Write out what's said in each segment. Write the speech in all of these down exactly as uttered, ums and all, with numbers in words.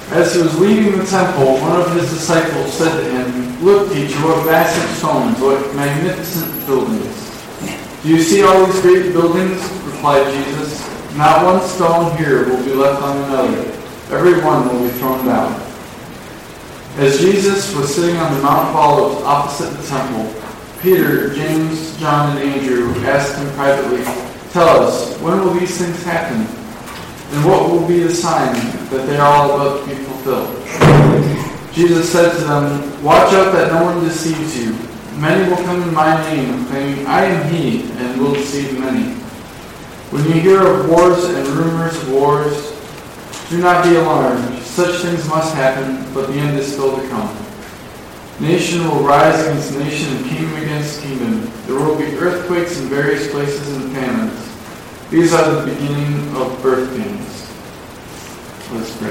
As he was leaving the temple, one of his disciples said to him, "Look, teacher, what massive stones, what magnificent buildings." "Do you see all these great buildings?" replied Jesus. "Not one stone here will be left on another. Every one will be thrown down." As Jesus was sitting on the Mount of Olives opposite the temple, Peter, James, John, and Andrew asked him privately, "Tell us, when will these things happen? And what will be the sign that they are all about to be fulfilled?" Jesus said to them, "Watch out that no one deceives you. Many will come in my name, saying, 'I am he,' and will deceive many. When you hear of wars and rumors of wars, do not be alarmed. Such things must happen, but the end is still to come. Nation will rise against nation and kingdom against kingdom. There will be earthquakes in various places and famines. These are the beginning of birth pains." Let's pray.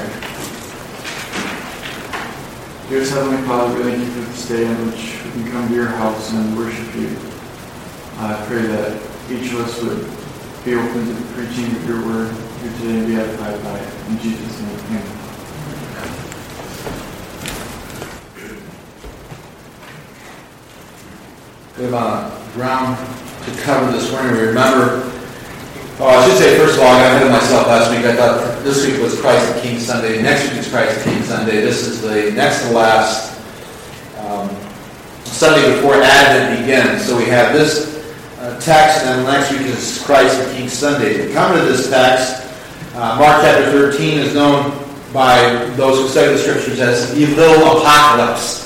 Dearest Heavenly Father, we thank you for this day in which we can come to your house and worship you. I pray that each of us would be open to the preaching of your word here today and be edified by it. In Jesus' name, amen. We have uh, ground to cover this morning. We remember, oh, I should say, first of all, I got ahead of myself last week. I thought this week was Christ the King Sunday. Next week is Christ the King Sunday. This is the next to last um, Sunday before Advent begins. So we have this uh, text, and then next week is Christ the King Sunday. To come to this text, uh, Mark chapter thirteen is known by those who study the Scriptures as the little apocalypse.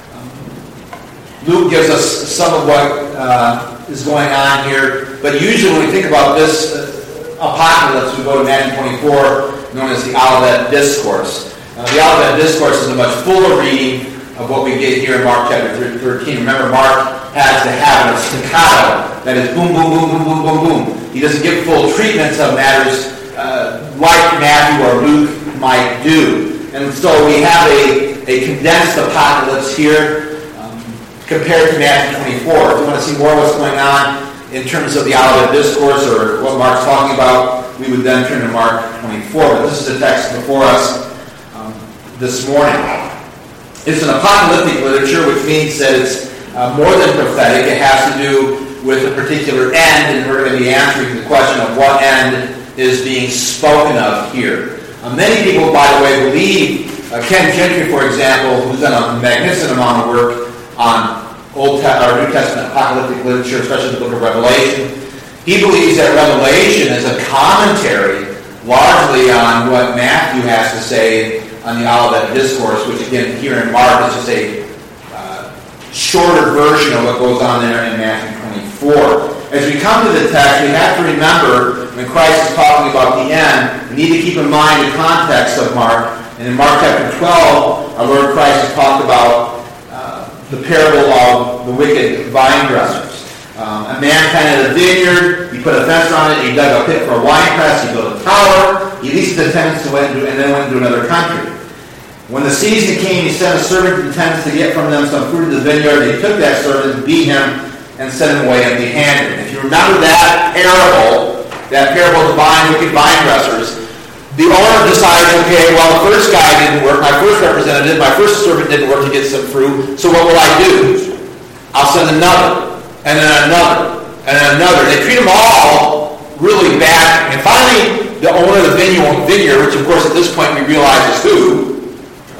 Luke gives us some of what uh, is going on here, but usually when we think about this uh, apocalypse, we go to Matthew twenty-four, known as the Olivet Discourse. Uh, the Olivet Discourse is a much fuller reading of what we get here in Mark chapter thirteen. Remember, Mark has the habit of staccato, that is boom, boom, boom, boom, boom, boom, boom. He doesn't give full treatments of matters uh, like Matthew or Luke might do. And so we have a, a condensed apocalypse here, compared to Matthew twenty-four. If you want to see more of what's going on in terms of the Olivet Discourse or what Mark's talking about, we would then turn to Mark twenty-four. But this is the text before us um, this morning. It's an apocalyptic literature, which means that it's uh, more than prophetic. It has to do with a particular end, and we're going to be answering the question of what end is being spoken of here. Uh, many people, by the way, believe, uh, Ken Gentry, for example, who's done a magnificent amount of work on Old Te- or New Testament apocalyptic literature, especially the book of Revelation. He believes that Revelation is a commentary largely on what Matthew has to say on the Olivet Discourse, which again here in Mark is just a uh, shorter version of what goes on there in Matthew twenty-four. As we come to the text, we have to remember when Christ is talking about the end, we need to keep in mind the context of Mark. And in Mark chapter twelve, our Lord Christ has talked about the parable of the wicked vine dressers. Um, a man planted a vineyard, he put a fence around it, he dug a pit for a wine press, he built a tower, he leased the tenants to went and then went into another country. When the season came, he sent a servant to the tenants to get from them some fruit of the vineyard. He took that servant, beat him, and sent him away empty-handed. If you remember that parable, that parable of the vine, wicked vine dressers, the owner decides, okay, well, the first guy didn't work, my first representative, my first servant didn't work to get some fruit, so what will I do? I'll send another, and then another, and then another. They treat them all really bad. And finally, the owner of the vineyard, which of course at this point we realize is who?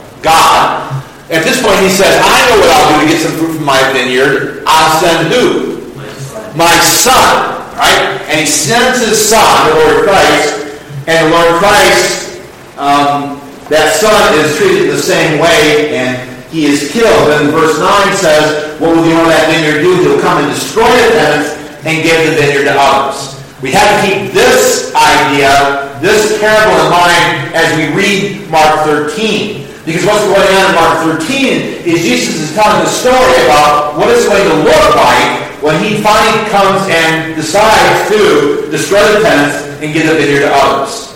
God. At this point he says, I know what I'll do to get some fruit from my vineyard. I'll send who? My son. Right? And he sends his son, the Lord Christ. And the Lord Christ, um, that son is treated the same way, and he is killed. And verse nine says, what will the owner of that vineyard do? He'll come and destroy the tenants and give the vineyard to others. We have to keep this idea, this parable in mind as we read Mark thirteen. Because what's going on in Mark thirteen is Jesus is telling the story about what it's going to look like when he finally comes and decides to destroy the tenants and give the vineyard to others.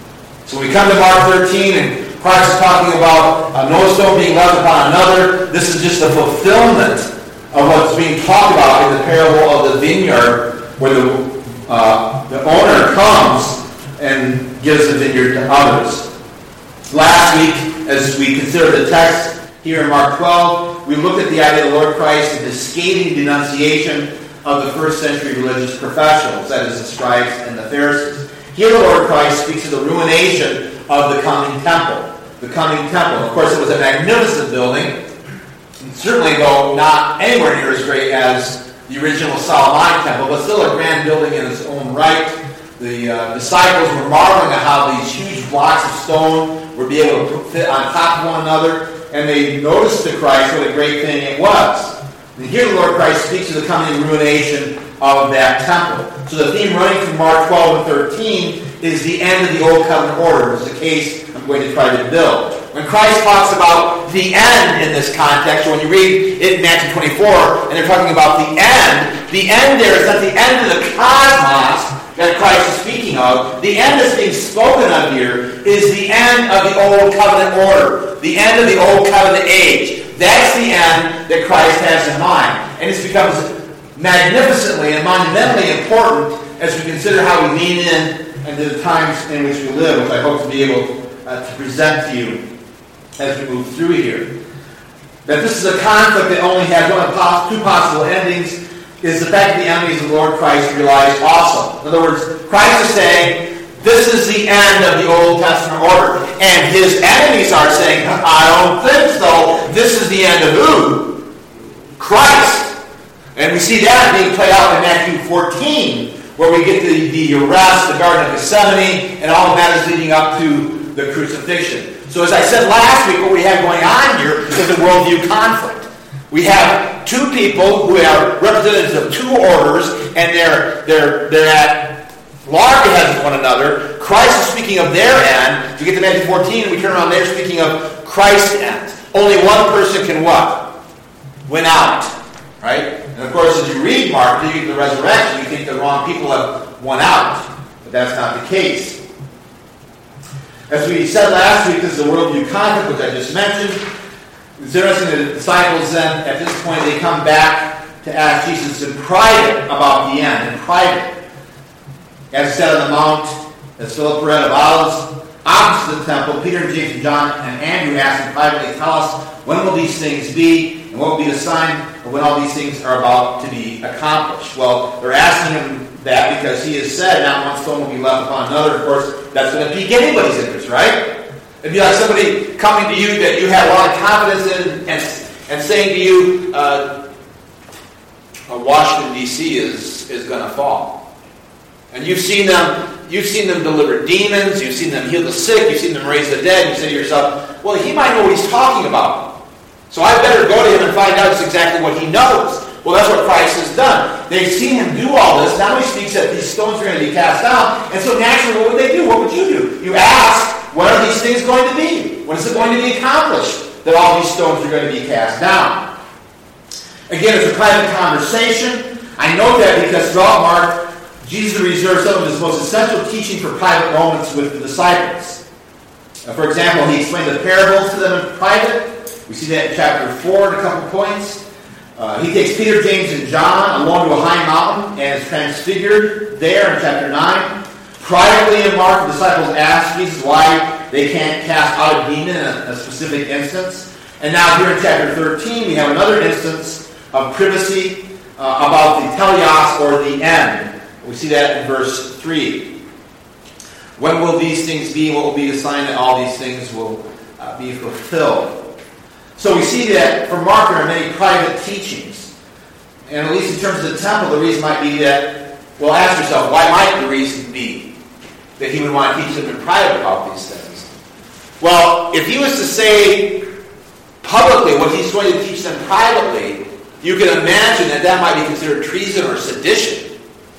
So when we come to Mark thirteen and Christ is talking about uh, no stone being left upon another, this is just a fulfillment of what's being talked about in the parable of the vineyard, where the, uh, the owner comes and gives the vineyard to others. Last week, as we consider the text here in Mark twelve, we looked at the idea of the Lord Christ and his scathing denunciation of the first century religious professionals, that is, the scribes and the Pharisees. Here the Lord Christ speaks of the ruination of the coming temple. The coming temple. Of course, it was a magnificent building, certainly though not anywhere near as great as the original Solomonic temple, but still a grand building in its own right. The uh, disciples were marveling at how these huge blocks of stone would be able to fit on top of one another, and they noticed to Christ what a great thing it was. And here the Lord Christ speaks of the coming ruination of that temple. So the theme running from Mark twelve and thirteen is the end of the Old Covenant order. It's the case I'm going to try to build. When Christ talks about the end in this context, or when you read it in Matthew twenty-four, and they're talking about the end, the end there is not the end of the cosmos that Christ is speaking of. The end that's being spoken of here is the end of the Old Covenant order, the end of the Old Covenant age. That's the end that Christ has in mind. And this becomes magnificently and monumentally important as we consider how we lean in into the times in which we live, which I hope to be able uh, to present to you as we move through here. That this is a conflict that only has one of pos- two possible endings is the fact that the enemies of the Lord Christ realize also. In other words, Christ is saying, this is the end of the Old Testament order. And his enemies are saying, I don't think so. This is the end of who? Christ. And we see that being played out in Matthew fourteen, where we get the, the arrest, the Garden of Gethsemane, and all of that is leading up to the crucifixion. So as I said last week, what we have going on here is a worldview conflict. We have two people who are representatives of two orders, and they're they're they're at loggerheads with one another. Christ is speaking of their end. We get to Matthew fourteen, and we turn around there speaking of Christ's end. Only one person can what? Win out. Right? And of course, as you read Mark, you get the resurrection, you think the wrong people have won out. But that's not the case. As we said last week, this is a worldview conflict, which I just mentioned. It's interesting that the disciples then, at this point, they come back to ask Jesus in private about the end, in private. As said on the Mount, as Philip read of Olives, opposite the temple, Peter, James, and John, and Andrew asked him privately, tell us, when will these things be, and what will be the sign of when all these things are about to be accomplished? Well, they're asking him that because he has said, not one stone will be left upon another. Of course, that's going to pique anybody's interest, right? It'd be like somebody coming to you that you have a lot of confidence in and, and saying to you, uh, Washington, D C is, is going to fall. And you've seen them, you've seen them deliver demons, you've seen them heal the sick, you've seen them raise the dead, and you say to yourself, well, he might know what he's talking about. So I better go to him and find out just exactly what he knows. Well, that's what Christ has done. They've seen him do all this. Now he speaks that these stones are going to be cast down. And so naturally, what would they do? What would you do? You ask, when are these things going to be? When is it going to be accomplished that all these stones are going to be cast down? Again, it's a private conversation. I know that because throughout Mark, Jesus reserves some of his most essential teaching for private moments with the disciples. Uh, for example, he explained the parables to them in private. We see that in chapter four in a couple points. Uh, he takes Peter, James, and John alone to a high mountain and is transfigured there in chapter nine. Privately in Mark, the disciples ask Jesus why they can't cast out a demon in a, a specific instance. And now here in chapter thirteen, we have another instance of privacy uh, about the teleos, or the end. We see that in verse three. When will these things be? What will be the sign that all these things will uh, be fulfilled? So we see that for Mark there are many private teachings. And at least in terms of the temple, the reason might be that, well, ask yourself, why might the reason be that he would want to teach them in private about these things? Well, if he was to say publicly what he's going to teach them privately, you can imagine that that might be considered treason or sedition.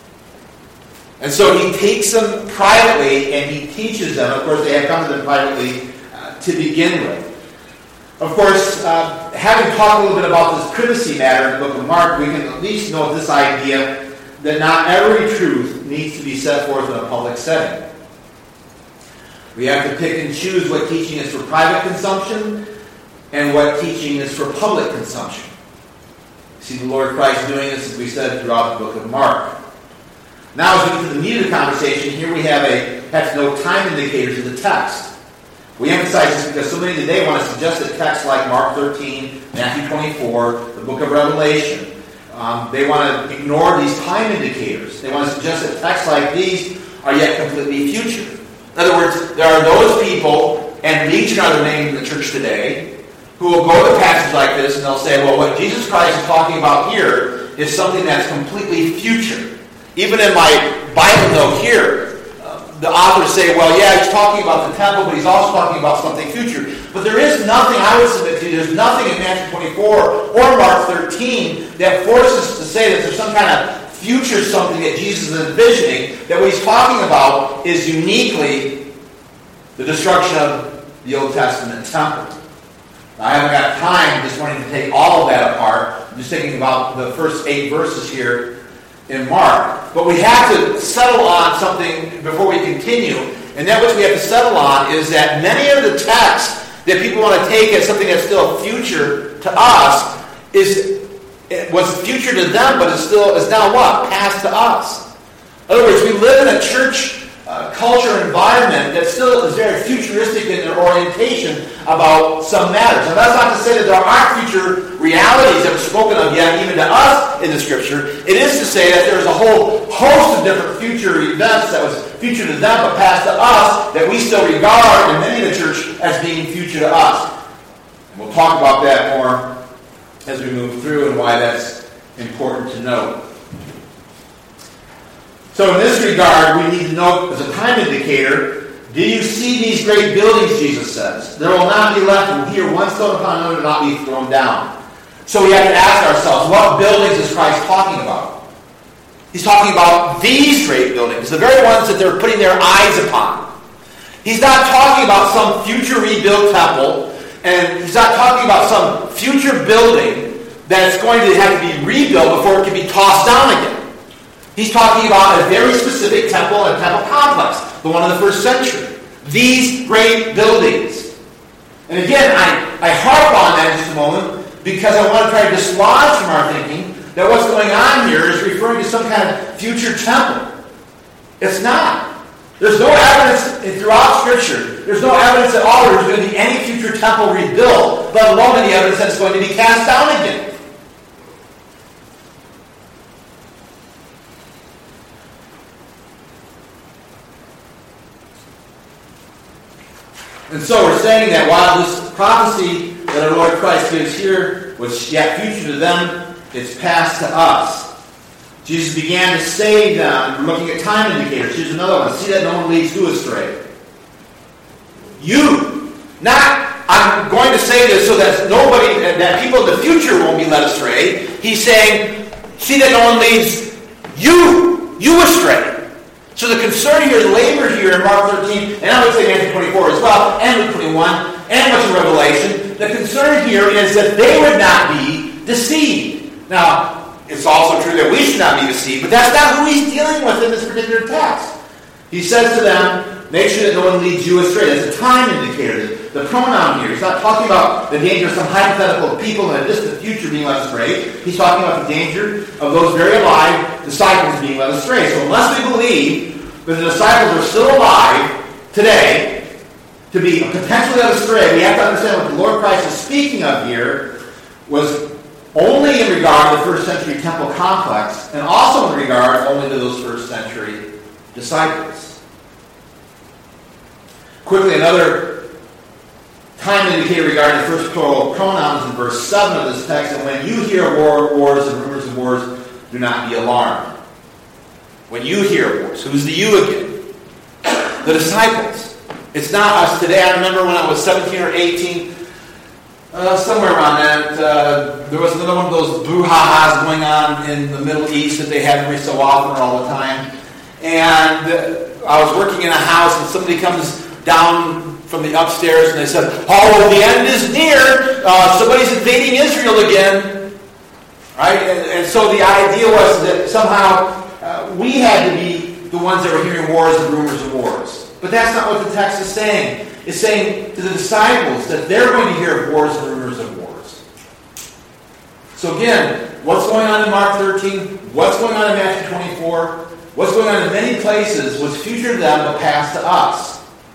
And so he takes them privately and he teaches them. Of course, they have come to them privately uh, to begin with. Of course, uh, having talked a little bit about this privacy matter in the book of Mark, we can at least note this idea that not every truth needs to be set forth in a public setting. We have to pick and choose what teaching is for private consumption and what teaching is for public consumption. See the Lord Christ doing this, as we said, throughout the book of Mark. Now, as we get to the meat of the conversation, here we have a, perhaps no time indicators in the text. We emphasize this because so many today want to suggest that texts like Mark thirteen, Matthew twenty-four, the book of Revelation, um, they want to ignore these time indicators. They want to suggest that texts like these are yet completely future. In other words, there are those people, and Legion are the name in the church today, who will go to a passage like this and they'll say, well, what Jesus Christ is talking about here is something that's completely future. Even in my Bible note here, the authors say, well, yeah, he's talking about the temple, but he's also talking about something future. But there is nothing, I would submit to you, there's nothing in Matthew twenty-four or Mark thirteen that forces us to say that there's some kind of future something that Jesus is envisioning, that what he's talking about is uniquely the destruction of the Old Testament temple. Now, I haven't got time this morning to take all of that apart. I'm just thinking about the first eight verses here in Mark. But we have to settle on something before we continue. And that which we have to settle on is that many of the texts that people want to take as something that's still future to us is it was future to them, but it's still is now what? Past to us. In other words, we live in a church uh, culture environment that still is very futuristic in their orientation about some matters. And that's not to say that there aren't future realities that are spoken of yet, even to us in the Scripture. It is to say that there's a whole host of different future events that was future to them, but past to us, that we still regard in many of the church as being future to us. And we'll talk about that more as we move through and why that's important to note. So in this regard, we need to note as a time indicator, do you see these great buildings, Jesus says? There will not be left from here one stone upon another to not be thrown down. So we have to ask ourselves, what buildings is Christ talking about? He's talking about these great buildings, the very ones that they're putting their eyes upon. He's not talking about some future rebuilt temple, and he's not talking about some future building that's going to have to be rebuilt before it can be tossed down again. He's talking about a very specific temple and temple complex, the one in the first century. These great buildings. And again, I, I harp on that in just a moment because I want to try to dislodge from our thinking that what's going on here is referring to some kind of future temple. It's not. There's no evidence throughout Scripture. There's no evidence at all there's going to be any future temple rebuilt, let alone any evidence that it's going to be cast down again. And so we're saying that while this prophecy that our Lord Christ gives here was yet future to them, it's past to us. Jesus began to save them. We're looking at time indicators. Here's another one. See that no one leads you astray. You. Not, I'm going to say this so that nobody, that people in the future won't be led astray. He's saying, see that no one leads you, you astray. So the concern here, the labor here in Mark thirteen, and I would say Matthew twenty-four as well, and Luke twenty-one, and much of Revelation, the concern here is that they would not be deceived. Now, it's also true that we should not be deceived, but that's not who he's dealing with in this particular text. He says to them, make sure that no one leads you astray. That's a time indicator. The pronoun here, he's not talking about the danger of some hypothetical people in a distant future being led astray. He's talking about the danger of those very alive disciples being led astray. So unless we believe that the disciples are still alive today to be potentially led astray, we have to understand what the Lord Christ is speaking of here was only in regard to the first century temple complex, and also in regard only to those first century disciples. Quickly, another time indicator regarding the first plural pronouns in verse seven of this text, and when you hear war, wars and rumors of wars, do not be alarmed. When you hear wars, who's the you again? The disciples. It's not us today. I remember when I was seventeen or eighteen, uh, somewhere around that, uh, there was another one of those brouhahas going on in the Middle East that they had every so often or all the time. And uh, I was working in a house and somebody comes down from the upstairs and they said, oh, the end is near. Uh, somebody's invading Israel again. Right? And, and so the idea was that somehow uh, we had to be the ones that were hearing wars and rumors of wars. But that's not what the text is saying. It's saying to the disciples that they're going to hear of wars and rumors of wars. So again, what's going on in Mark thirteen? What's going on in Matthew twenty-four? What's going on in many places was future to them but past to us.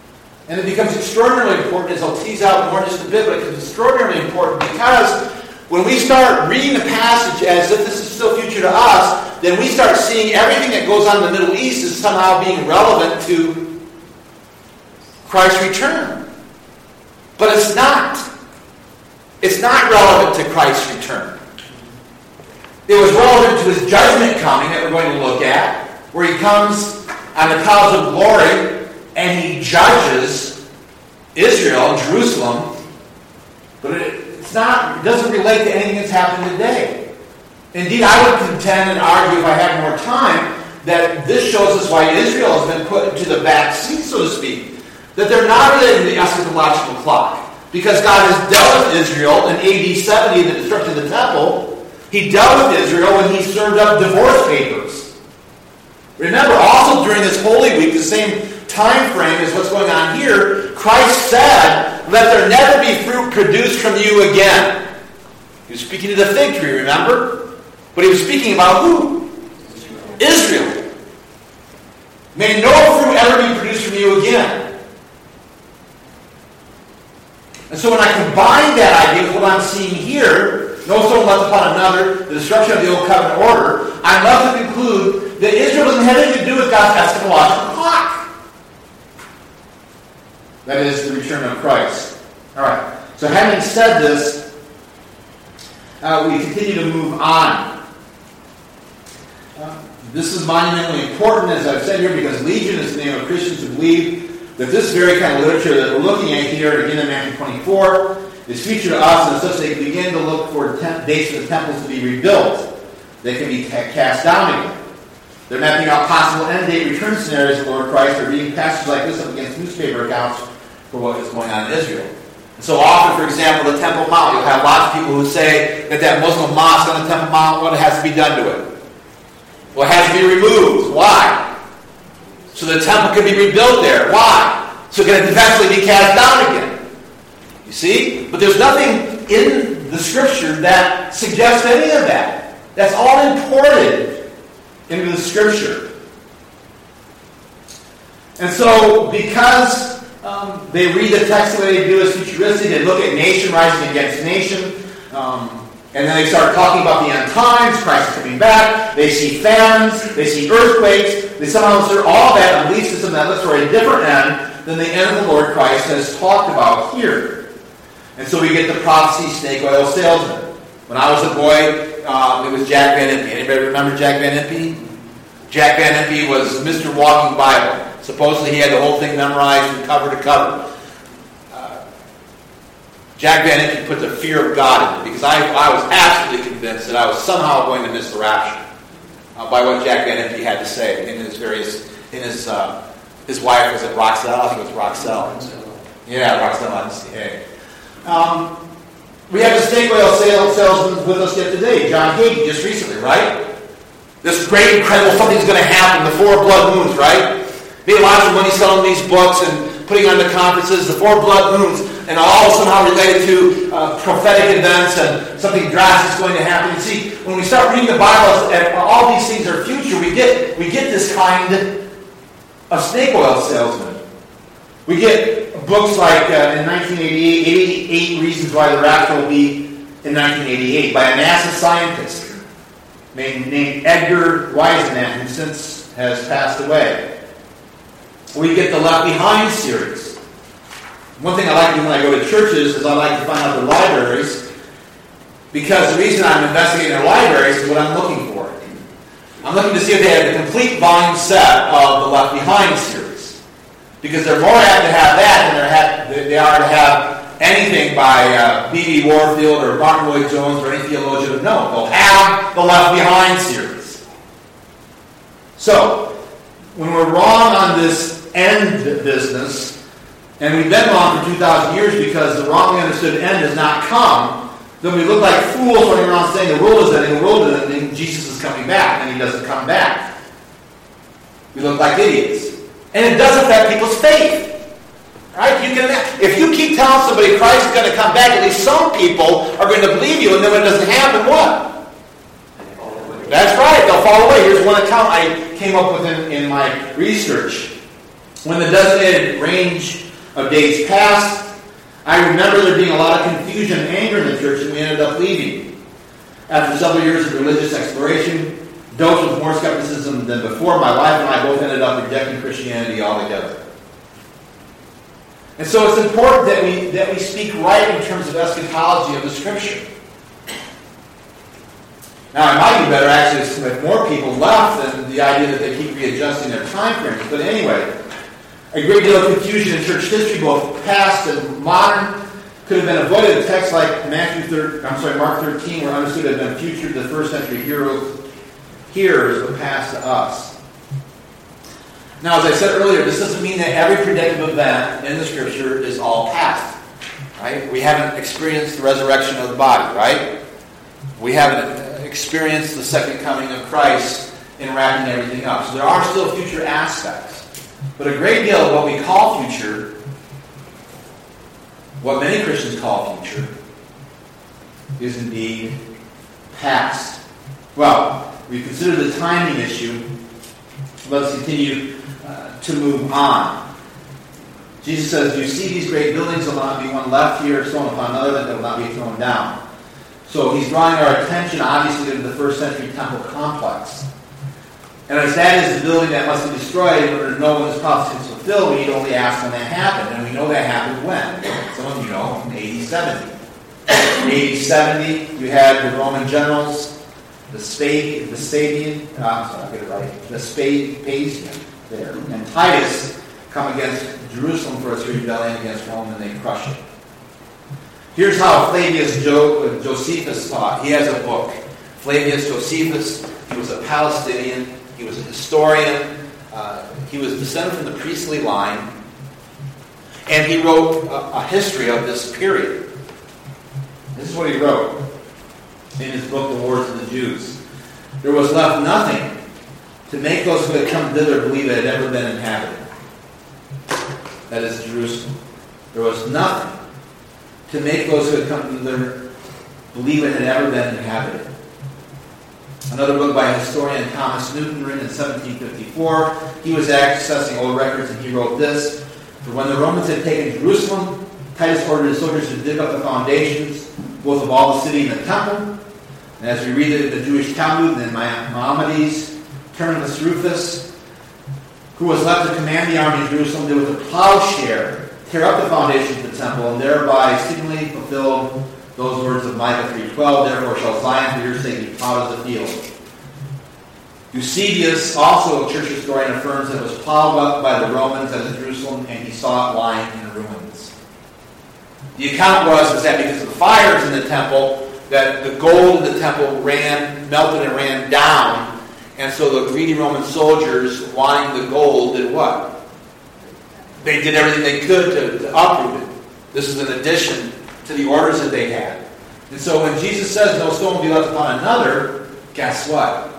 And it becomes extraordinarily important, as I'll tease out more in just a bit, but it becomes extraordinarily important because when we start reading the passage as if this is still future to us, then we start seeing everything that goes on in the Middle East as somehow being relevant to Christ's return. But it's not. It's not relevant to Christ's return. It was relevant to his judgment coming that we're going to look at, where he comes on the clouds of glory and he judges Israel and Jerusalem. But it, it's not, it doesn't relate to anything that's happened today. Indeed, I would contend and argue, if I had more time, that this shows us why Israel has been put into the back seat, so to speak. That they're not related to the eschatological clock. Because God has dealt with Israel in A D seventy, the destruction of the temple. He dealt with Israel when he served up divorce papers. Remember, also during this Holy Week, the same time frame as what's going on here, Christ said, "Let there never be fruit produced from you again." He was speaking to the fig tree, remember? But he was speaking about who? Israel. "May no fruit ever be produced from you again." And so when I combine that idea with what I'm seeing here, no stone left upon another, the destruction of the old covenant order, I'm left to conclude that Israel doesn't have anything to do with God's eschatological clock. That is the return of Christ. All right. So having said this, uh, we continue to move on. Uh, this is monumentally important, as I've said here, because Legion is the name of Christians who believe that this very kind of literature that we're looking at here, again in Matthew twenty-four, is future to us, and such they begin to look for temp- dates for the temples to be rebuilt. They can be ca- cast down again. They're mapping out possible end-date return scenarios of the Lord Christ. They're reading passages like this up against newspaper accounts for what is going on in Israel. And so often, for example, the Temple Mount, you'll have lots of people who say that that Muslim mosque on the Temple Mount, what has to be done to it? Well, it has to be removed. Why? So the temple can be rebuilt there. Why? So it can eventually be cast down again. You see? But there's nothing in the Scripture that suggests any of that. That's all imported into the Scripture. And so, because um, they read the text the way they do as futuristic, they look at nation rising against nation, um, and then they start talking about the end times, Christ is coming back, they see famines, they see earthquakes, they somehow insert all that and leads to some that looks for a different end than the end of the Lord Christ has talked about here. And so we get the prophecy snake oil salesman. When I was a boy, um, it was Jack Van Impe. Anybody remember Jack Van Impe? Jack Van Impe was Mister Walking Bible. Supposedly he had the whole thing memorized from cover to cover. Jack Van Impe put the fear of God in it, because I, I was absolutely convinced that I was somehow going to miss the rapture uh, by what Jack Van Impe had to say in his various, in his, uh, his wife was it Roxelle? I think it was Roxelle. Yeah, Roxelle on C A. Um, we have the snake oil sales, salesman with us yet today, John Hagee, just recently, right? This great, incredible, something's going to happen, the four blood moons, right? Made lots of money selling these books and putting on the conferences, the four blood moons, and all somehow related to uh, prophetic events and something drastic is going to happen. You see, when we start reading the Bible, and all these things are future, we get we get this kind of snake oil salesman. We get books like uh, in nineteen eighty-eight, eighty-eight Reasons Why the Rapture Will Be in nineteen eighty-eight by a NASA scientist named, named Edgar Wiseman, who since has passed away. We get the Left Behind series. One thing I like to do when I go to churches is I like to find out the libraries, because the reason I'm investigating their libraries is what I'm looking for. I'm looking to see if they have the complete volume set of the Left Behind series, because they're more apt to have that than they're, they are to have anything by uh, B B Warfield or Martin Lloyd-Jones or any theologian. No, they'll have the Left Behind series. So, when we're wrong on this end business, and we've been wrong for two thousand years because the wrongly understood end has not come, then we look like fools running around saying the world is ending, the world is ending, Jesus is coming back, and he doesn't come back. We look like idiots. And it does affect people's faith. Right? You can, if you keep telling somebody Christ is going to come back, at least some people are going to believe you, and then when it doesn't happen, what? That's right, they'll fall away. Here's one account I came up with in, in my research. When the designated range of days past. I remember there being a lot of confusion and anger in the church, and we ended up leaving. After several years of religious exploration, dosed with more skepticism than before, my wife and I both ended up rejecting Christianity altogether. And so it's important that we that we speak right in terms of eschatology of the Scripture. Now, it might be better actually if more people left than the idea that they keep readjusting their time frames. But anyway, a great deal of confusion in church history, both past and modern, could have been avoided. A text like Matthew thirteen, I'm sorry, Mark thirteen, were understood to have been future to the first century heroes, hearers, but past to us. Now, as I said earlier, this doesn't mean that every predictive event in the Scripture is all past. Right? We haven't experienced the resurrection of the body, right? We haven't experienced the second coming of Christ in wrapping everything up. So there are still future aspects. But a great deal of what we call future, what many Christians call future, is indeed past. Well, we consider the timing issue. Let's continue uh, to move on. Jesus says, "You see these great buildings, there will not be one left here, stone upon another, that will not be thrown down." So he's drawing our attention, obviously, to the first century temple complex. And as that is the building that must be destroyed in order to know when this prophecy is fulfilled, we need only ask when that happened. And we know that happened when? Some of you know, in A D seventy. In A D seventy, you had the Roman generals, the Spade, the Spadian, uh, I'm sorry, I'll get it right, the Spadian there, and Titus come against Jerusalem for its rebellion against Rome, and they crush it. Here's how Flavius jo- Josephus taught. He has a book. Flavius Josephus, he was a Palestinian, he was a historian, uh, he was descended from the priestly line, and he wrote a, a history of this period. This is what he wrote in his book, The Wars of the Jews. "There was left nothing to make those who had come thither believe it had ever been inhabited." That is Jerusalem. There was nothing to make those who had come thither believe it had ever been inhabited. Another book by historian Thomas Newton, written in seventeen fifty-four, he was accessing old records, and he wrote this: "For when the Romans had taken Jerusalem, Titus ordered his soldiers to dig up the foundations, both of all the city and the temple. And as we read it in the Jewish Talmud, and Maimonides, Terminus Rufus, who was left to command the army in Jerusalem, did with a plowshare tear up the foundations of the temple, and thereby signally fulfilled those words of Micah three twelve, therefore shall Zion for your sake be plowed as a field." Eusebius, also a church historian, affirms that it was plowed up by the Romans as Jerusalem, and he saw it lying in ruins. The account was is that because of the fires in the temple, that the gold in the temple ran, melted and ran down, and so the greedy Roman soldiers, wanting the gold, did what? They did everything they could to, to uproot it. This is in addition to the orders that they had. And so when Jesus says no stone will be left upon another, guess what?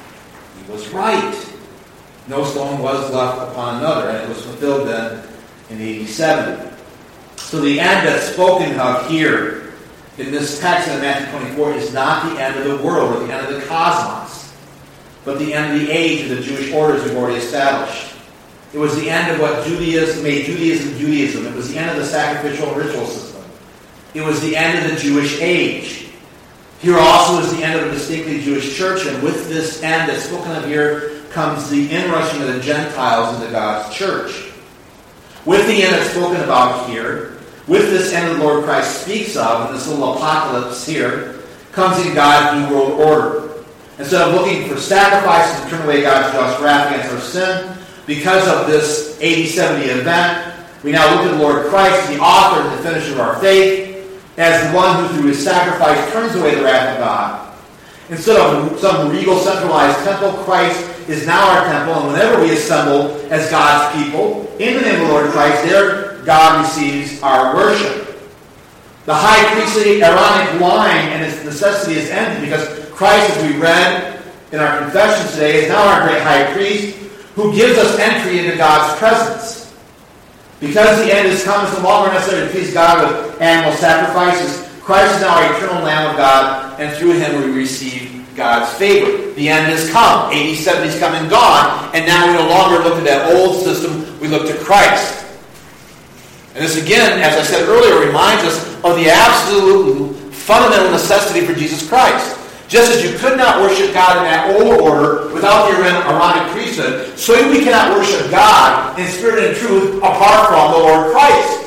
He was right. No stone was left upon another, and it was fulfilled then in A D seventy. So the end that's spoken of here in this text in Matthew twenty-four is not the end of the world or the end of the cosmos, but the end of the age of the Jewish orders we've already established. It was the end of what Judaism made Judaism Judaism. It was the end of the sacrificial and ritual system. It was the end of the Jewish age. Here also is the end of a distinctly Jewish church, and with this end that's spoken of here comes the inrushing of the Gentiles into God's church. With the end that's spoken about here, with this end the Lord Christ speaks of, in this little apocalypse here, comes in God's new world order. Instead of looking for sacrifices to turn away God's just wrath against our sin, because of this A D seventy event, we now look at the Lord Christ, the author and the finisher of our faith, as the one who through his sacrifice turns away the wrath of God. Instead of some regal centralized temple, Christ is now our temple, and whenever we assemble as God's people, in the name of the Lord Christ, there God receives our worship. The high priestly Aaronic line and its necessity is ended because Christ, as we read in our confession today, is now our great high priest who gives us entry into God's presence. Because the end has come, it's no longer necessary to please God with animal sacrifices. Christ is now our eternal Lamb of God, and through him we receive God's favor. The end has come. A D seventy has come and gone, and now we no longer look at that old system, we look to Christ. And this again, as I said earlier, reminds us of the absolute fundamental necessity for Jesus Christ. Just as you could not worship God in that old order without the Aaronic priesthood, so we cannot worship God in spirit and truth apart from the Lord Christ.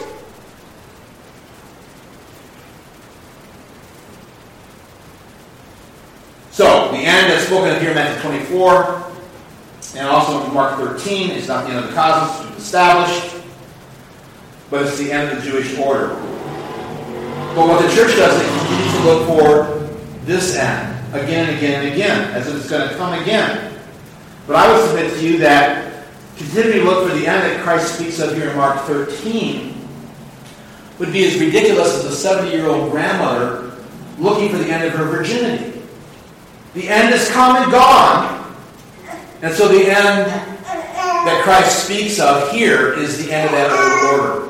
So, the end that's spoken of here in Matthew twenty-four, and also in Mark thirteen, is not the end of the cosmos, it's established, but it's the end of the Jewish order. But what the church does is it continues to look for this end, again and again and again, as if it's going to come again. But I would submit to you that continuing to look for the end that Christ speaks of here in Mark thirteen would be as ridiculous as a seventy-year-old grandmother looking for the end of her virginity. The end is come and gone. And so the end that Christ speaks of here is the end of that old order.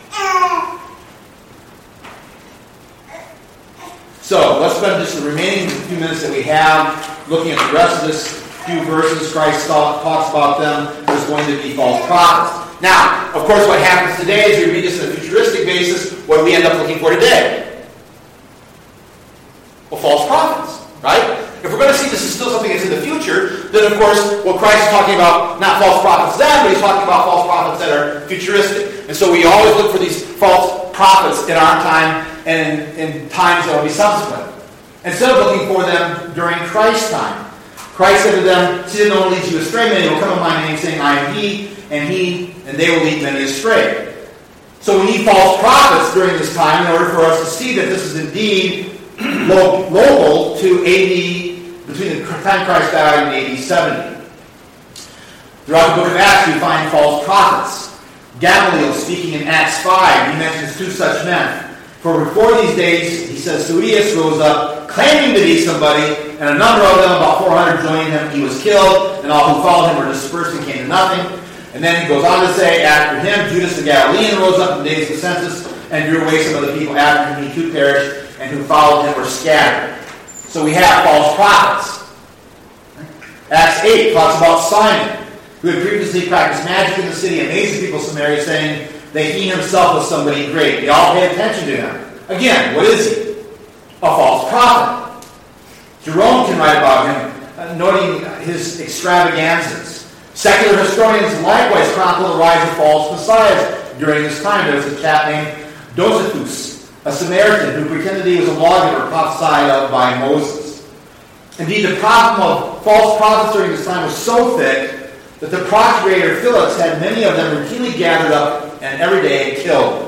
So let's spend just the remaining few minutes that we have looking at the rest of this few verses. Christ talks about them. There's going to be false prophets. Now, of course, what happens today is we read this on a futuristic basis. What do we end up looking for today? Well, false prophets, right? If we're going to see this is still something that's in the future, then of course, well, Christ is talking about not false prophets then, but he's talking about false prophets that are futuristic. And so we always look for these false prophets in our time and in times that will be subsequent, instead of looking for them during Christ's time. Christ said to them, "See that no one leads you astray. Many will come in my name, saying, I am he, and he, and they will lead many astray." So we need false prophets during this time in order for us to see that this is indeed local to A D, between the time Christ died and A D seventy. Throughout the book of Acts, we find false prophets. Gamaliel, speaking in Acts five, he mentions two such men. For before these days, he says, Suidas rose up, claiming to be somebody, and a number of them, about four hundred, joined him. He was killed, and all who followed him were dispersed and came to nothing. And then he goes on to say, after him, Judas the Galilean rose up in the days of the census, and drew away some of the people after him. He too perished, and who followed him were scattered. So we have false prophets. Acts eight talks about Simon, who had previously practiced magic in the city, amazing people of Samaria, saying that he himself was somebody great. They all pay attention to him. Again, what is he? A false prophet. Jerome can write about him, uh, noting his extravaganzas. Secular historians likewise chronicle the rise of false messiahs during this time. There was a chap named Josephus, a Samaritan, who pretended he was a lawgiver prophesied of by Moses. Indeed, the problem of false prophets during this time was so thick that the procurator Felix had many of them routinely gathered up and every day killed.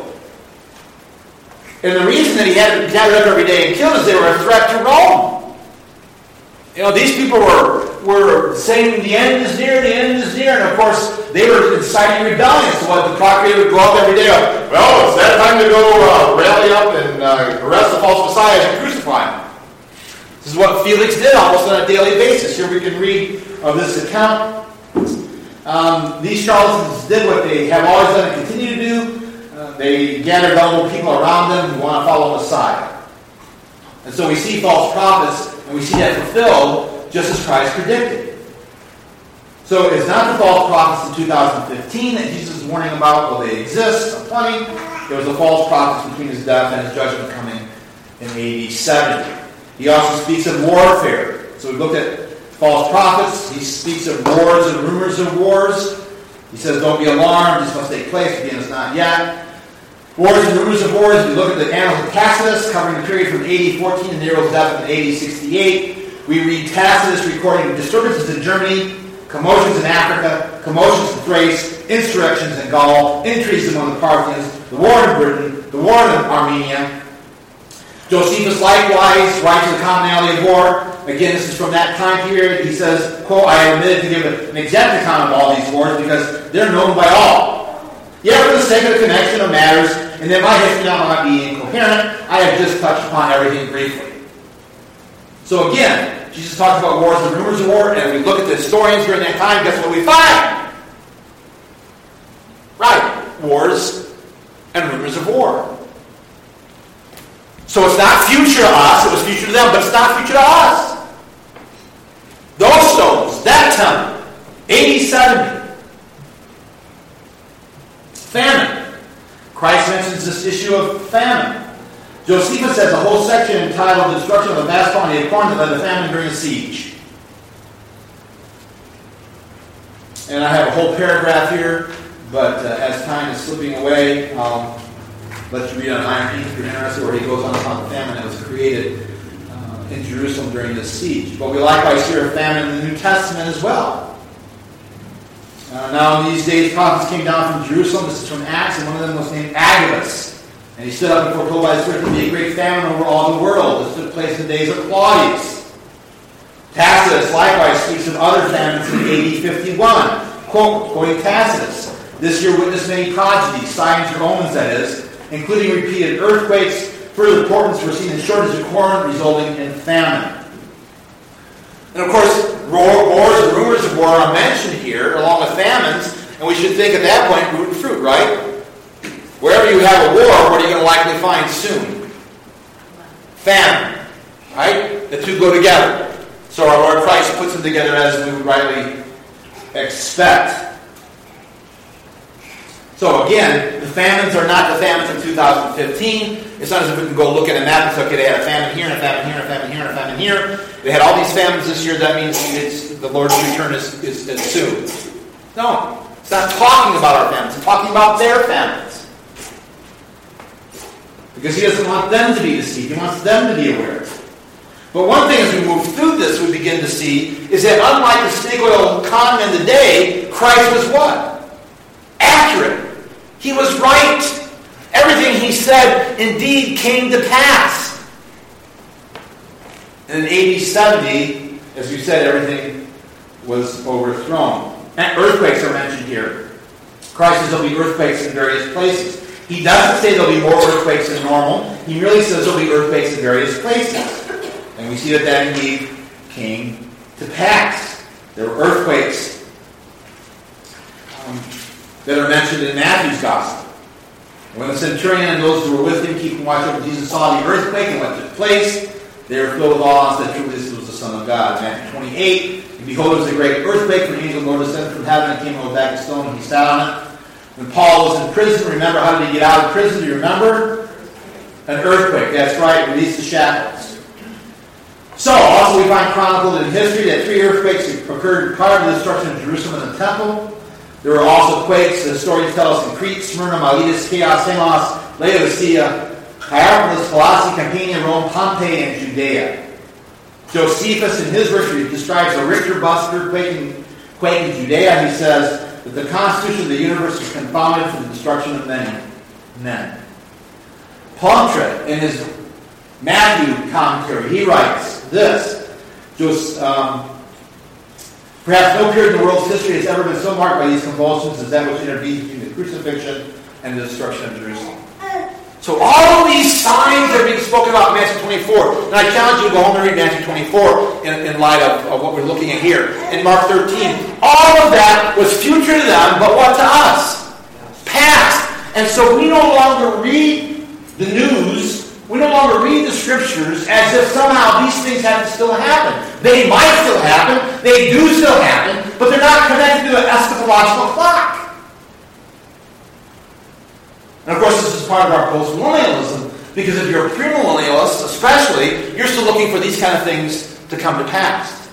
And the reason that he had them gathered up every day and killed is they were a threat to Rome. You know, these people were, were saying the end is near, the end is near, and of course they were inciting rebellion. So what the procurator would go up every day, up, well, it's that time to go uh, rally up and uh, arrest the false messiahs and crucify them. This is what Felix did almost on a daily basis. Here we can read of this account. Um, these charlatans did what they have always done and continue to do. Uh, they gathered vulnerable people around them who want to follow Messiah. And so we see false prophets, and we see that fulfilled just as Christ predicted. So it's not the false prophets in two thousand fifteen that Jesus is warning about. Well, they exist, plenty. There was a false prophet between his death and his judgment coming in A D seventy. He also speaks of warfare. So we looked at false prophets. He speaks of wars and rumors of wars. He says, don't be alarmed. This must take place. Again, it's not yet. Wars and rumors of wars. We look at the Annals of Tacitus, covering the period from A D fourteen to Nero's death in A D sixty-eight. We read Tacitus recording disturbances in Germany, commotions in Africa, commotions in Thrace, insurrections in Gaul, intrigues among the Parthians, the war in Britain, the war in Armenia. Josephus likewise writes of the commonality of war. Again, this is from that time period. He says, quote, I have omitted to give an exact account of all these wars because they're known by all. Yet for the sake of the connection of matters, and that my history now might be incoherent, I have just touched upon everything briefly. So again, Jesus talks about wars and rumors of war, and we look at the historians during that time, guess what we find? Right, wars and rumors of war. So it's not future to us, it was future to them, but it's not future to us. Those stones, that temple, A D seventy. Famine. Christ mentions this issue of famine. Josephus has a whole section entitled The Destruction of a Vast Quantity of Corn that led to famine during a siege. And I have a whole paragraph here, but uh, as time is slipping away, I'll let you read on Iron King if you're interested, where he goes on about the famine that was created uh, in Jerusalem during this siege. But we likewise hear of famine in the New Testament as well. Uh, now in these days, prophets came down from Jerusalem. This is from Acts, and one of them was named Agabus. And he stood up and foretold by the Spirit to be a great famine over all the world. This took place in the days of Claudius. Tacitus likewise speaks of other famines in A D fifty-one. Quote, quoting Tacitus, "This year witnessed many prodigies, signs or omens, that is, including repeated earthquakes. Further portents were seen in shortage of corn, resulting in famine." And of course, wars and rumors of war are mentioned here, along with famines, and we should think at that point root and fruit, right? Wherever you have a war, what are you going to likely find soon? Famine, right? The two go together. So our Lord Christ puts them together as we would rightly expect. So again, the famines are not the famines of two thousand fifteen. It's not as if we can go look at a map and say, okay, they had a famine here, and a famine here, and a famine here, and a famine here. They had all these famines this year. That means it's, the Lord's return is, is, is soon. No, it's not talking about our famines. It's talking about their famines. Because he doesn't want them to be deceived. He wants them to be aware. But one thing as we move through this, we begin to see is that unlike the snake oil economy in the day, Christ was what? Accurate. He was right. Everything he said indeed came to pass. And in A D seventy, as we said, everything was overthrown. And earthquakes are mentioned here. Christ says there'll be earthquakes in various places. He doesn't say there'll be more earthquakes than normal. He merely says there'll be earthquakes in various places. And we see that that indeed came to pass. There were earthquakes um, that are mentioned in Matthew's Gospel. When the centurion and those who were with him, keeping watch over Jesus, saw the earthquake and what took place, they were filled with awe and said, truly this was the Son of God. Matthew twenty-eight, and behold, it was a great earthquake, for an angel of the Lord descended from heaven and came and rolled back a stone, and he sat on it. When Paul was in prison, remember, how did he get out of prison? Do you remember? An earthquake, that's right, released the shackles. So, also we find chronicled in history that three earthquakes occurred prior to the destruction of Jerusalem and the temple. There were also quakes, the stories tell us, in Crete, Smyrna, Miletus, Chaos, Samos, Laodicea, Hierapolis, Colossae, Campania, Rome, Pompeii, and Judea. Josephus, in his work, describes a Richter bus earthquake in, quake in Judea. He says that the constitution of the universe was confounded for the destruction of many men. Plumptre, in his Matthew commentary, he writes this: just, um, perhaps no period in the world's history has ever been so marked by these convulsions as that which intervened between the crucifixion and the destruction of Jerusalem. So all of these signs are being spoken about in Matthew twenty-four. And I challenge you to go home and read Matthew twenty-four in, in light of, of what we're looking at here. In Mark thirteen, all of that was future to them, but what to us? Past. And so we no longer read the news, we no longer read the scriptures as if somehow these things have to still happen. They might still happen, they do still happen, but they're not connected to an eschatological clock. And of course, this is part of our post-millennialism, because if you're a premillennialist, especially, you're still looking for these kind of things to come to pass.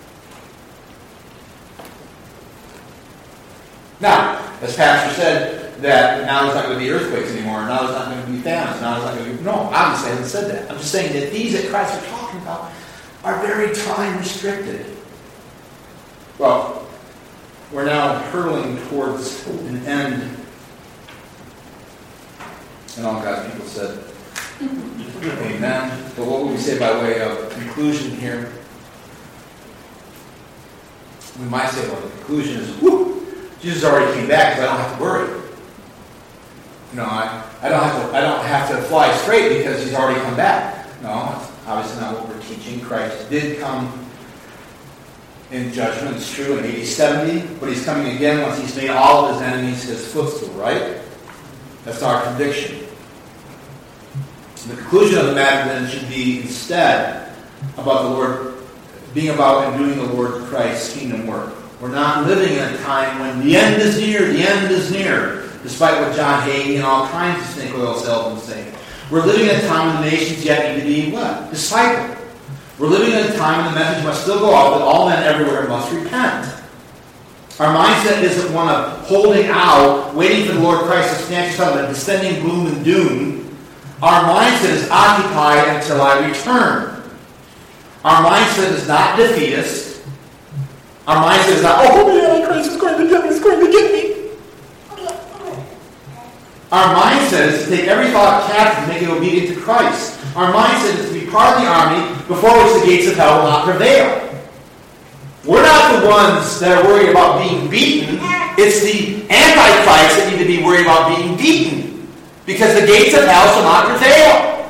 Now, as Pastor said, that now there's not going to be earthquakes anymore, now there's not going to be famines, now there's not going to be... No, obviously I haven't said that. I'm just saying that these that Christ are talking about are very time-restricted. Well, we're now hurtling towards an end. And all God's people said, amen. But what would we say by way of conclusion here? We might say, well, the conclusion is, whoo, Jesus already came back because I don't have to worry. You know, I, I don't have to I don't have to fly straight because he's already come back. No, that's obviously not what we're teaching. Christ did come in judgment. It's true in A D seventy, but he's coming again once he's made all of his enemies his footstool, right? That's our conviction. The conclusion of the matter then should be instead about the Lord, being about and doing the Lord Christ's kingdom work. We're not living in a time when the end is near, the end is near. despite what John Hagee and all kinds of snake oil salesmen say. We're living in a time when the nations yet need to be what? Discipled. We're living in a time when the message must still go out that all men everywhere must repent. Our mindset isn't one of holding out, waiting for the Lord Christ to snatch us out of the descending gloom and doom. Our mindset is occupied until I return. Our mindset is not defeatist. Our mindset is not, oh, the Antichrist is going to get me, is going to get me. Our mindset is to take every thought captive and make it obedient to Christ. Our mindset is to be part of the army before which the gates of hell will not prevail. We're not the ones that are worried about being beaten. It's the Antichrist that need to be worried about being beaten. Because the gates of hell shall not prevail.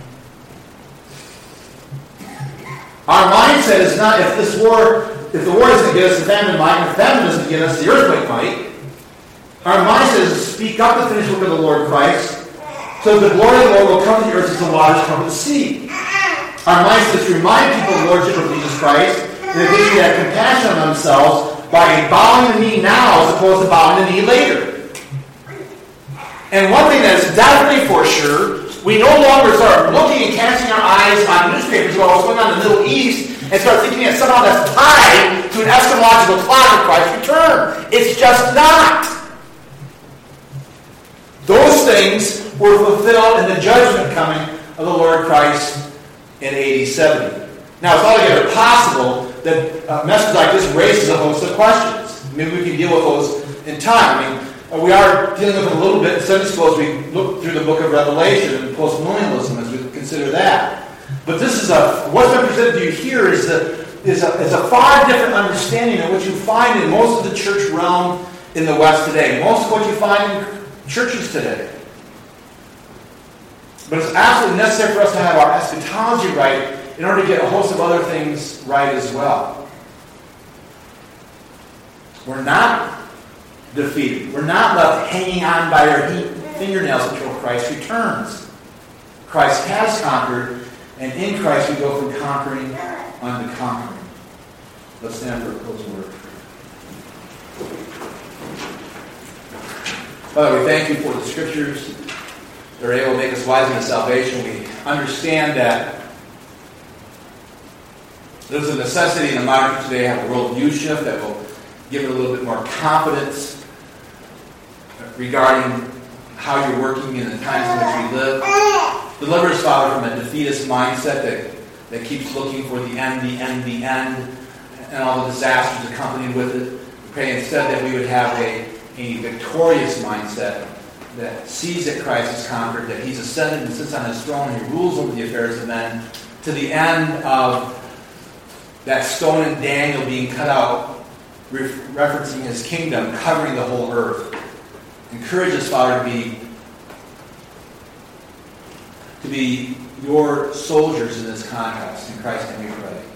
Our mindset is not, if this war, if the war doesn't get us, the famine might, and if the famine doesn't get us, the earthquake might. Our mindset is to speak up the finished work of the Lord Christ, so the glory of the Lord will come to the earth as the waters come to the sea. Our mindset is to remind people of the Lordship of Jesus Christ, and that they should have compassion on themselves by bowing the knee now as opposed to bowing the knee later. And one thing that is definitely for sure, we no longer start looking and casting our eyes on newspapers about what's going on in the Middle East and start thinking that somehow that's tied to an eschatological clock of Christ's return. It's just not. Those things were fulfilled in the judgment coming of the Lord Christ in A D seventy. Now, it's altogether possible that a message like this raises a host of questions. Maybe we can deal with those in time. I mean, we are dealing with it a little bit in Sunday school as we look through the book of Revelation and postmillennialism as we consider that. But this is a, what's been presented to you here is a, is a, is a far different understanding of what you find in most of the church realm in the West today. Most of what you find in churches today. But it's absolutely necessary for us to have our eschatology right in order to get a host of other things right as well. We're not defeated. We're not left hanging on by our fingernails until Christ returns. Christ has conquered, and in Christ we go from conquering unto conquering. Let's stand for a closing word. Father, we thank you for the Scriptures that are able to make us wise in salvation. We understand that there's a necessity in the modern church today to have a worldview shift that will give it a little bit more confidence regarding how you're working in the times in which we live. Deliver us, Father, from a defeatist mindset that, that keeps looking for the end, the end, the end, and all the disasters accompanied with it. We pray instead that we would have a, a victorious mindset that sees that Christ has conquered, that he's ascended and sits on his throne, and he rules over the affairs of men, to the end of that stone in Daniel being cut out, re- referencing his kingdom, covering the whole earth. Encourage us, Father, to be to be your soldiers in this contest. In Christ's name we pray.